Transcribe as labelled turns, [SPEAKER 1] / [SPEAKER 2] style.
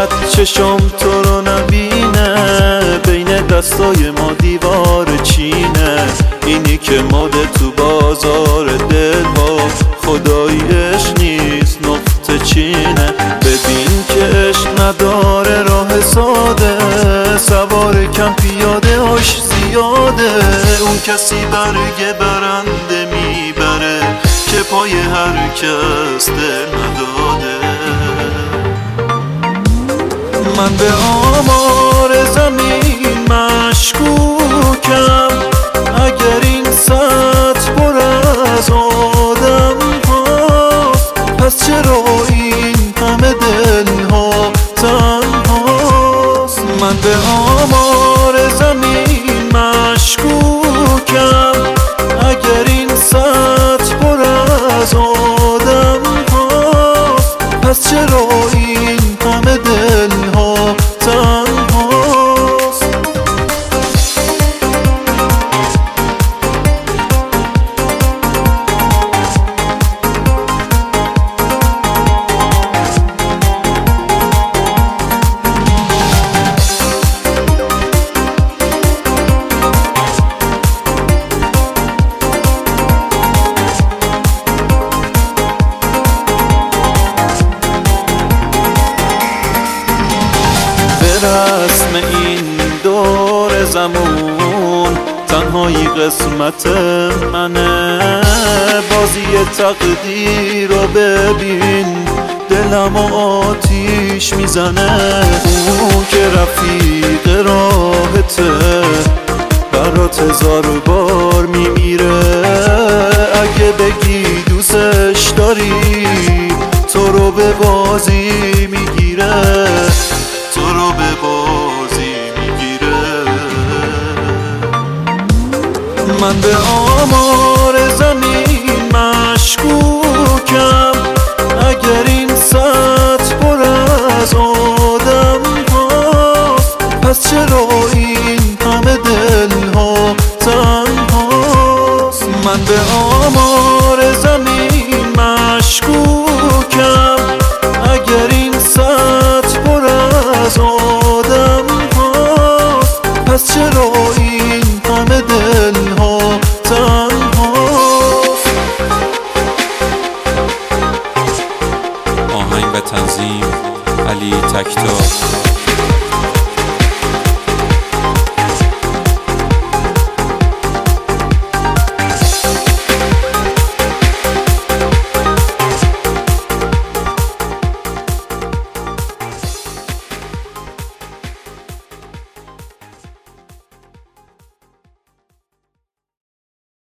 [SPEAKER 1] شاید چشم تو رو نبینه، بین دستای ما دیوار چینه. اینی که ماده تو بازار دل ها، خدایی عشق نیست نقطه چینه. ببین که عشق نداره راه ساده، سوار کم پیاده هاش زیاده. اون کسی برگ برنده میبره که پای هر کس دل نداده. من به آمار زمین مشکوکم، اگر این سطح پر از آدم هاست، پس چرا این همه دل ها تنهاست؟ من به آمار زمین مشکوکم، اگر این سطح پر از آدم هاست، پس چرا این همه دل ها تنهاست؟ رسم این دور زمون تنهایی قسمت منه. بازی تقدیر رو ببین، دلم آتیش میزنه. اون که رفیق راهته، برات هزار بار میمیره. اگه بگی دوستش داری، تو رو به بازی میگیره، تو رو به بازی میگیره. من به آمار زمین مشکوکم، اگر این سطح پر از آدم هاست، پس چرا این همه دل ها تنهاست؟ من به آمار زمین مشکوکم، اگر این سطح پر از آدم هاست، پس چرا این همه دل ها تنهاست؟
[SPEAKER 2] آهنگ و تنظیم علی تکتا.